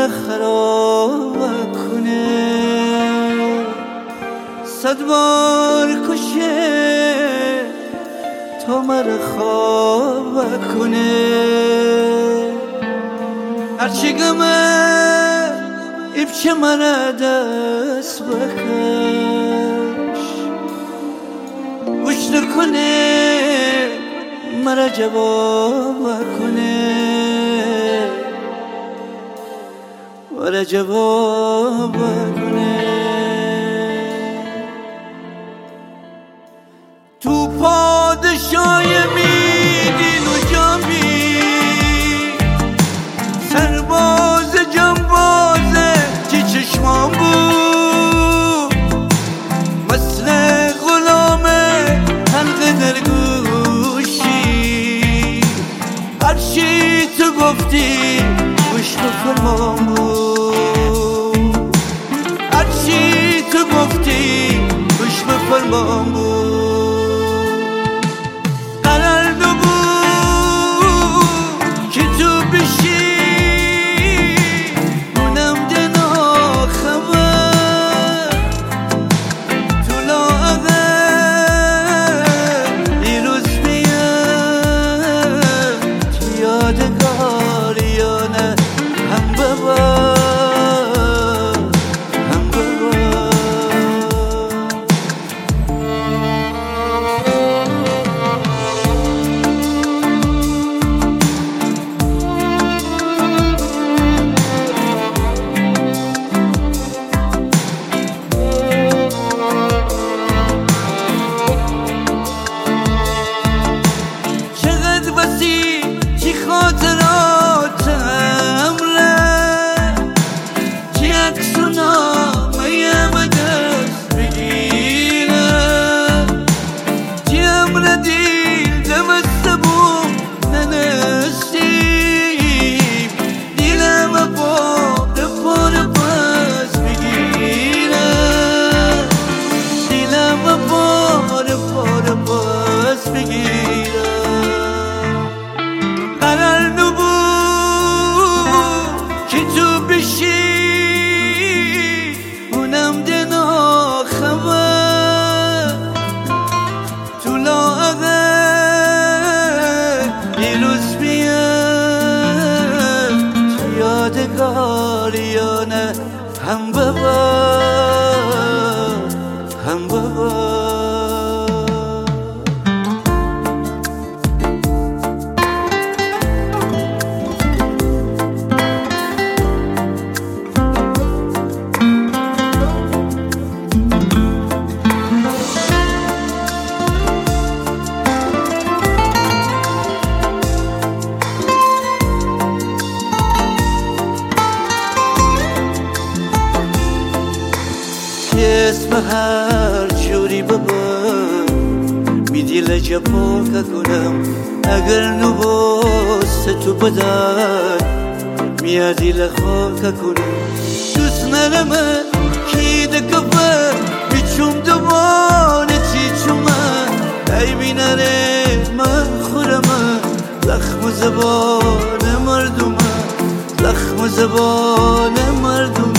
مرا خراب کنه، 100 بار کشه تا مرا خواب کنه. هرچی گمه ایبچه مرا دست بکش، گوش کنه مرا جواب کنه، مرا جواب کنه. تو پادشای میدین و جامی، سرباز جنبازه چی چشمان بود، مثل غلامه حلقه در گوشی، هرچی تو گفتی گوش بفرمان بود، هرچی تو گفتی گوش بفرمان بود. چی خاطراتم ره، چی عکس و نامه به دست بگیرم، چی امر دیل دمسته بود ننستیم، دیلم پاره پاره پس بگیرم، دیلم پاره پاره پس بگیرم. یادگاریانه هم بابا هم بابا. اسم هر جوری بابا میدی لجبا که کنم، اگر نباست تو بدن میادی لخوا که کنم. دوست نرمه کی دکفه بیچوم دوانه چی چومه، ای بینره من خورمه زخم زبان مردمه، زخم زبان مردمه.